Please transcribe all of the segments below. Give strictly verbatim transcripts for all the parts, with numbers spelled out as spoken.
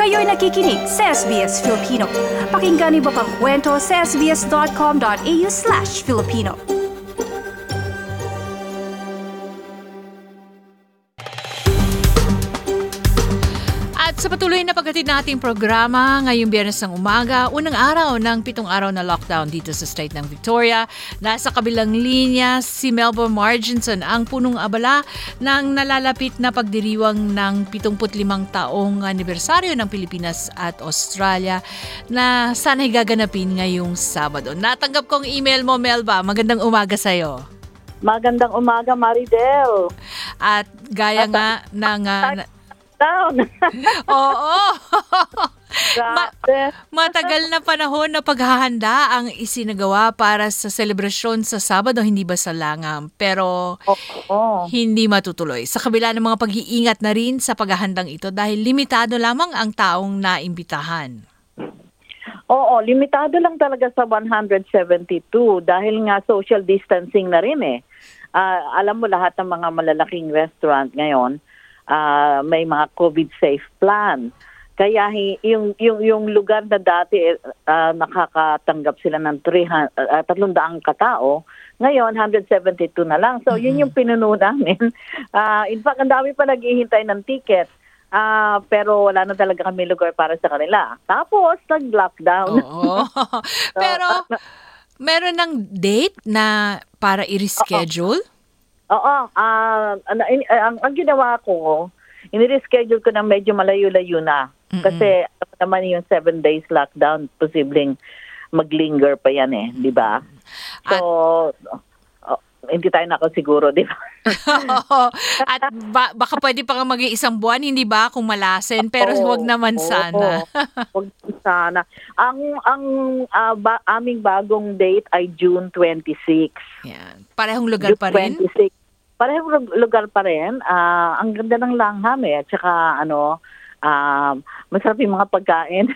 Kayo'y nakikinig sa S B S Filipino. Pakinggan niyo pa ang kwento sa sbs.com.au slash Filipino. Sa patuloy na paghatid nating programa, ngayong Biyernes ng umaga, unang araw ng pitong araw na lockdown dito sa state ng Victoria. Nasa kabilang linya si Melba Marginson, ang punong abala ng nalalapit na pagdiriwang ng pitungput limang taong anibersaryo ng Pilipinas at Australia na sana'y gaganapin ngayong Sabado. Natanggap kong email mo, Melba. Magandang umaga sa'yo. Magandang umaga, Maridel. At gaya nga ng... Uh, down. Oo. Ma- matagal na panahon na paghahanda ang isinagawa para sa selebrasyon sa Sabado, hindi ba sa Langam? Pero Oo. hindi matutuloy. Sa kabila ng mga pag-iingat na rin sa paghahandang ito dahil limitado lamang ang taong naimbitahan. Oo, limitado lang talaga sa one hundred seventy-two dahil nga social distancing na rin eh. Uh, alam mo lahat ng mga malalaking restaurant ngayon, Uh, may mga COVID safe plan. Kaya yung yung yung lugar na dati uh, nakakatanggap sila ng three hundred, uh, tatlong daang katao, ngayon one hundred seventy-two na lang. So mm-hmm. yun yung pinuno namin. Uh, in fact, ang dami pa naghihintay ng ticket. Uh, pero wala na talaga kami lugar para sa kanila. Tapos nag-lockdown. Oo. Pero meron ng date na para i-reschedule? Oo. Oo, uh, ang, ang, ang ginawa ko, inireschedule ko na medyo malayo-layo na. Mm-mm. Kasi naman yung seven days lockdown, posibleng maglinger pa yan eh, di ba? So, At, oh, hindi tayo nakasiguro, di ba? At ba, baka pwede pa nga mag-iisang buwan, hindi ba, kung malasen, pero oh, wag naman oh, sana. Wag sana. Ang ang uh, ba, aming bagong date ay June twenty-sixth. Yan. Parehong lugar June pa rin? twenty-sixth. Parehong lugar pa rin. Uh, ang ganda ng langham eh. At saka ano, uh, masarap yung mga pagkain.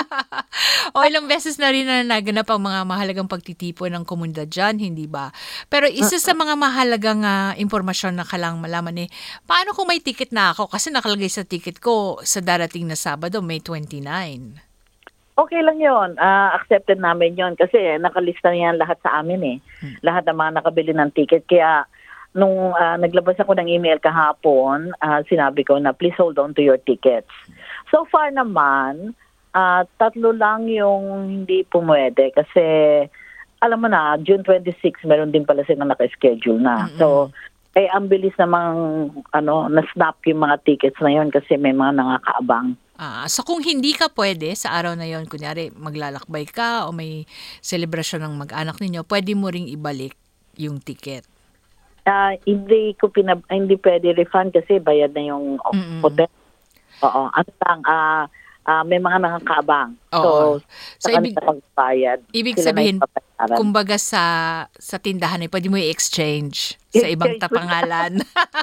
O ilang beses na rin na naganap ang mga mahalagang pagtitipon ng komunidad dyan, hindi ba? Pero isa sa mga mahalagang uh, impormasyon na kailangang malaman eh, paano kung may ticket na ako? Kasi nakalagay sa ticket ko sa darating na Sabado, May twenty-nine. Okay lang yun. Uh, accepted namin yun kasi nakalista niyan lahat sa amin eh. Hmm. Lahat ng mga nakabili ng ticket. Kaya nung uh, naglabas ako ng email kahapon, uh, sinabi ko na please hold on to your tickets. So far naman, uh, tatlo lang yung hindi pumwede kasi alam mo na, June twenty-sixth meron din pala silang naka-schedule na. Mm-hmm. So, eh, ang bilis namang ano, na-snap yung mga tickets na yun kasi may mga nakakaabang. Ah, so kung hindi ka pwede sa araw na yon, kunyari maglalakbay ka o may selebrasyon ng mag-anak ninyo, pwede mo ring ibalik yung ticket. Uh, hindi ko pinab- hindi pwede refund kasi bayad na yung Mm-mm. hotel. Oo, ano lang, uh, uh, may mga nakakaabang. Oo. So, so ibig, pagbayad, ibig sabihin, kumbaga sa sa tindahan ay pwede mo i-exchange sa ibang tapangalan.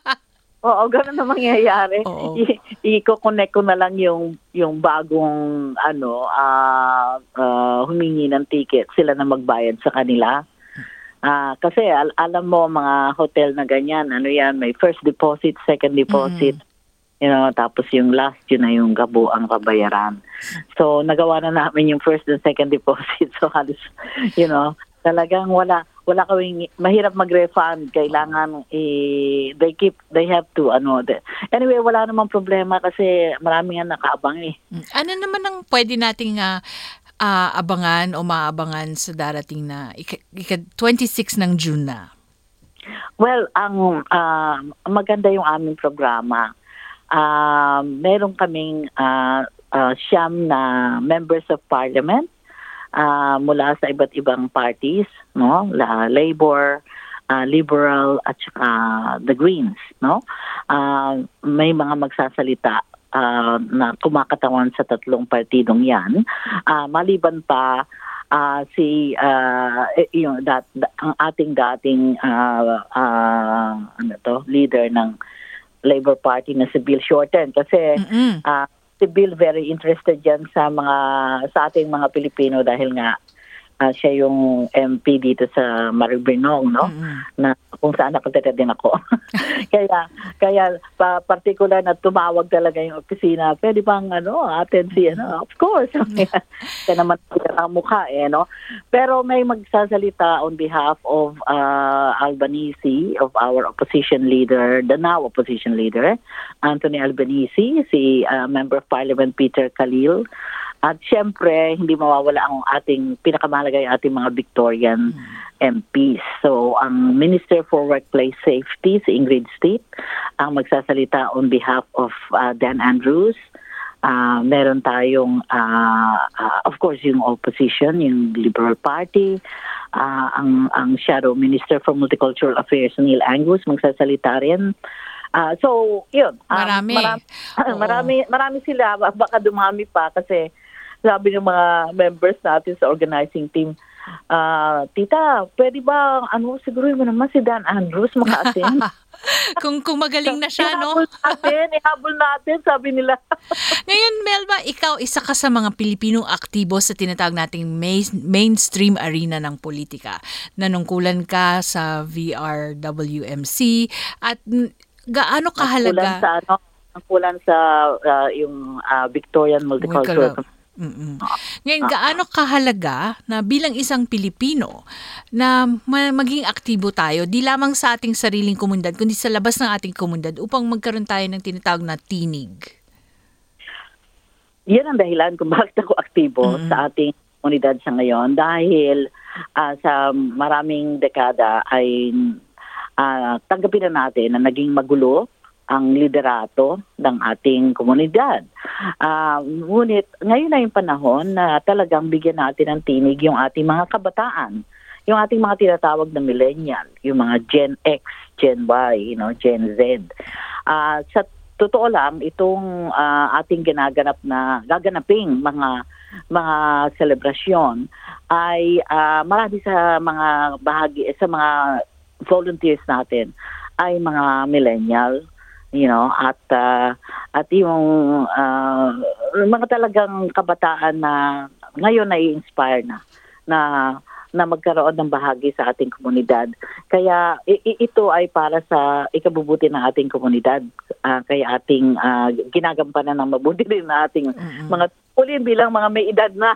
Oo, gano'n na mangyayari. I- i-connect ko na lang yung yung bagong ano uh, uh, humingi ng ticket, sila na magbayad sa kanila. Ah, uh, kasi al- alam mo mga hotel na ganyan, ano yan, may first deposit, second deposit, mm. you know, tapos yung last yun na yung kabuang kabayaran. So nagawa na namin yung first and second deposit. So halos, you know, talagang wala wala kawing mahirap mag-refund, kailangan eh, they keep they have to ano. They, anyway, wala namang problema kasi marami nga nakaabang eh. Ano naman ang pwede nating uh, Uh, abangan o maabangan sa darating na ika, ika twenty-six ng June na? Well, ang uh, maganda yung aming programa. Uh, meron kaming uh, uh, siyam na members of parliament uh, mula sa iba't ibang parties, no? La, Labor, uh, Liberal at saka the Greens, no? Uh, may mga magsasalita Uh, na kumakatawan sa tatlong partidong yan. Uh, maliban pa uh, si uh, yung that, ang ating dating uh, uh, ano to, leader ng Labor Party na si Bill Shorten kasi uh, si Bill very interested yan sa mga sa ating mga Pilipino dahil nga Ah, siya yung M P dito sa Maribyrnong, no? Mm-mm. Na kung saan nakatira din ako. kaya kaya pa, particular na tumawag talaga yung opisina. Pwede bang ano, atin si ano? Of course. Kaya naman ang mukha eh, no? Pero may magsasalita on behalf of uh, Albanese, of our opposition leader, the now opposition leader, Anthony Albanese, si uh, Member of Parliament Peter Khalil. At siyempre, hindi mawawala ang ating pinakamahalaga yung ating mga Victorian M Ps. So, ang Minister for Workplace Safety, si Ingrid Steep, ang magsasalita on behalf of uh, Dan Andrews. Uh, meron tayong, uh, uh, of course, yung opposition, yung Liberal Party. Uh, ang, ang Shadow Minister for Multicultural Affairs, Neil Angus, magsasalita rin. Uh, so, yun. Um, Marami. Marami, marami, marami sila. Baka dumami pa kasi sabi ng mga members natin sa organizing team, uh, Tita, pwede ba, ano, siguro mo naman si Dan Andrews maka-attend? kung, kung magaling na siya, no? Ihabol natin, ihabol natin, sabi nila. Ngayon, Melba, ikaw isa ka sa mga Pilipinong aktibo sa tinatawag nating main, mainstream arena ng politika. Nanungkulan ka sa V R W M C at gaano kahalaga? Ang kulan sa, ano, ang kulan sa uh, yung uh, Victorian Multicultural Multicultural. Mm-mm. Ngayon, gaano kahalaga na bilang isang Pilipino na ma- maging aktibo tayo, di lamang sa ating sariling komunidad, kundi sa labas ng ating komunidad upang magkaroon tayo ng tinatawag na tinig? Yan ang dahilan kung bakit ako aktibo mm-hmm. sa ating komunidad sa ngayon dahil uh, sa maraming dekada ay uh, tanggapin na natin na naging magulo ang liderato ng ating komunidad. Uh, ngunit ngayon na yung panahon na talagang bigyan natin ng tinig yung ating mga kabataan, yung ating mga tinatawag na millennial, yung mga Gen X, Gen Y, you know, Gen Z. Uh, sa totoo lang, itong uh, ating ginaganap na gaganaping mga mga selebrasyon ay uh, marami sa mga bahagi sa mga volunteers natin ay mga millennial, you know, at uh, at yung uh, mga talagang kabataan na ngayon nai-inspire na na na magkaroon ng bahagi sa ating komunidad. Kaya i- ito ay para sa ikabubuti ng ating komunidad. Uh, kaya ating uh, ginagampanan ng mabuti rin na ating mm-hmm. mga ulin bilang mga may edad na.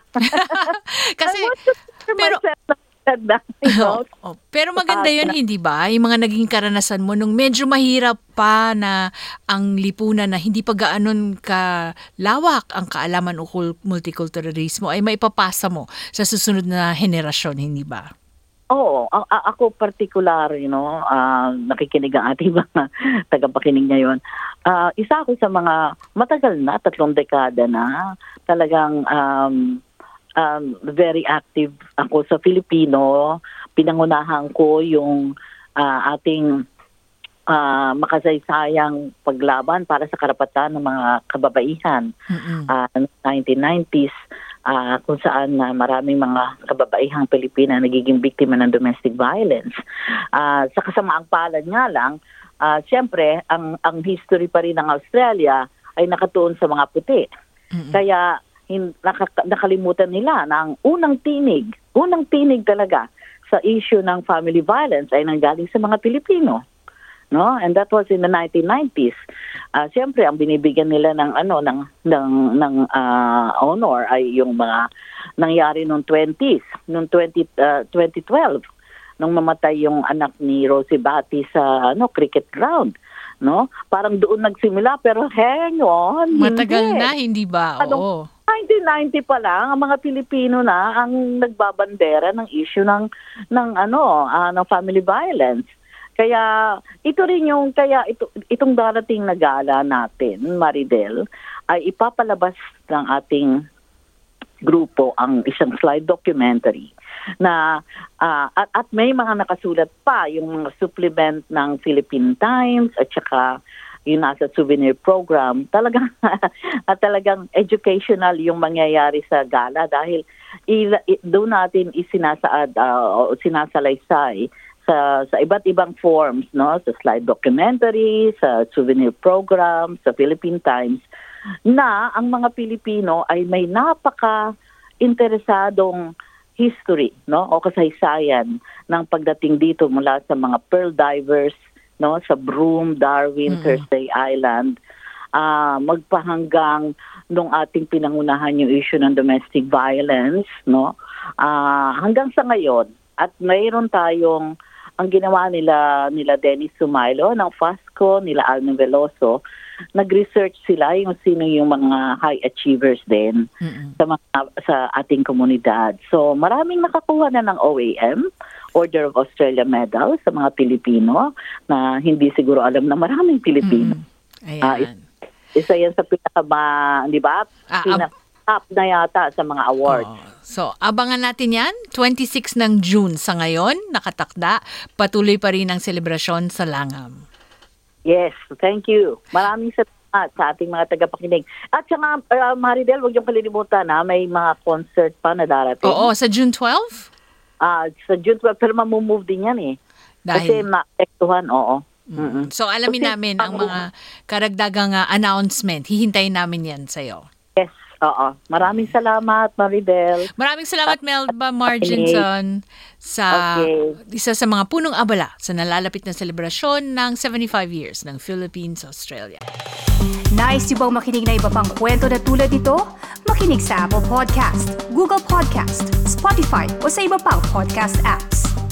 Kasi pero na, you know? oh, oh. Pero maganda yun, hindi ba? Yung mga naging karanasan mo nung medyo mahirap pa na ang lipunan na hindi pa gaanon ka lawak ang kaalaman ukol multiculturalismo ay maipapasa mo sa susunod na henerasyon, hindi ba? Oo, a- a- ako particular, you know, uh, nakikinig ang ating mga tagapakinig ngayon. Uh, isa ako sa mga matagal na, tatlong dekada na, talagang um, Um, very active ako sa Filipino. Pinangunahan ko yung uh, ating uh, makasaysayang paglaban para sa karapatan ng mga kababaihan. Mm-hmm. Uh, nineteen nineties, uh, kung saan uh, maraming mga kababaihang Pilipina nagiging biktima ng domestic violence. Uh, sa kasamaang palad nga lang, uh, siyempre, ang, ang history pa rin ng Australia ay nakatuon sa mga puti. Mm-hmm. Kaya Hin, nakaka, nakalimutan nila na ang unang tinig, unang tinig talaga sa issue ng family violence ay nanggaling sa mga Pilipino. No? And that was in the nineteen nineties. Uh, Siyempre, ang binibigyan nila ng ano ng ng ng uh, honor ay yung mga nangyari noong twenties, noong twenty, uh, twenty twelve, nung mamatay yung anak ni Rosie Batty sa ano cricket ground. No? Parang doon nagsimula pero hang on. Matagal hindi. na, hindi ba? Oo. nineteen ninety pa lang ang mga Pilipino na ang nagbabandera ng issue ng ng ano uh, ng family violence. Kaya ito rin yung kaya ito itong darating na gala natin, Maridel, ay ipapalabas ng ating grupo ang isang slide documentary na uh, at, at may mga nakasulat pa yung mga supplement ng Philippine Times at saka yung nasa souvenir program, talagang at talagang educational yung mangyayari sa gala dahil i, i, doon natin isinasaad uh, o sinasalaysay sa sa iba't ibang forms, no, sa slide documentary, sa souvenir program, sa Philippine Times, na ang mga Pilipino ay may napaka interesadong history, no, o kasaysayan ng pagdating dito mula sa mga pearl divers, no, sa Broome, Darwin, Mm-mm. Thursday Island, ah magpahanggang nung ating pinangunahan yung issue ng domestic violence, no, ah hanggang sa ngayon. At mayroon tayong ang ginawa nila nila Dennis Sumailo ng FASCO, nila Alvin Veloso, nag-research sila yung sino yung mga high achievers din Mm-mm. sa mga, sa ating komunidad. So maraming nakakuha na ng O A M, Order of Australia Medal, sa mga Pilipino na hindi siguro alam na maraming Pilipino. Mm. Ah, Ayan. Isa yan sa pinaka, di ba? Ah, Pinaka top na yata sa mga awards. Oo. So, abangan natin yan. twenty-six ng June sa ngayon, nakatakda. Patuloy pa rin ang selebrasyon sa Langham. Yes, thank you. Maraming salamat sa ating mga tagapakinig. At saka, uh, Maridel, huwag yung kalilimutan na may mga concert pa na darating. Oo, sa June twelfth? Ah, sa June twelfth, pero mamumove din yan eh. Kasi Dahil, maektuhan, oo. Mm. Mm-mm. So, alamin Kasi, namin ang ang- mga karagdagang ah, announcement. Hihintayin namin yan sa'yo. Yes, oo. Maraming salamat, Maridel. Maraming salamat, Melba Marginson, sa Okay. isa sa mga punong abala sa nalalapit na selebrasyon ng seventy-five years ng Philippines, Australia. Nice yung bang makinig na iba pang kwento na tulad ito? Makinig sa Apple Podcast, Google Podcast, Spotify o sa iba pang podcast apps.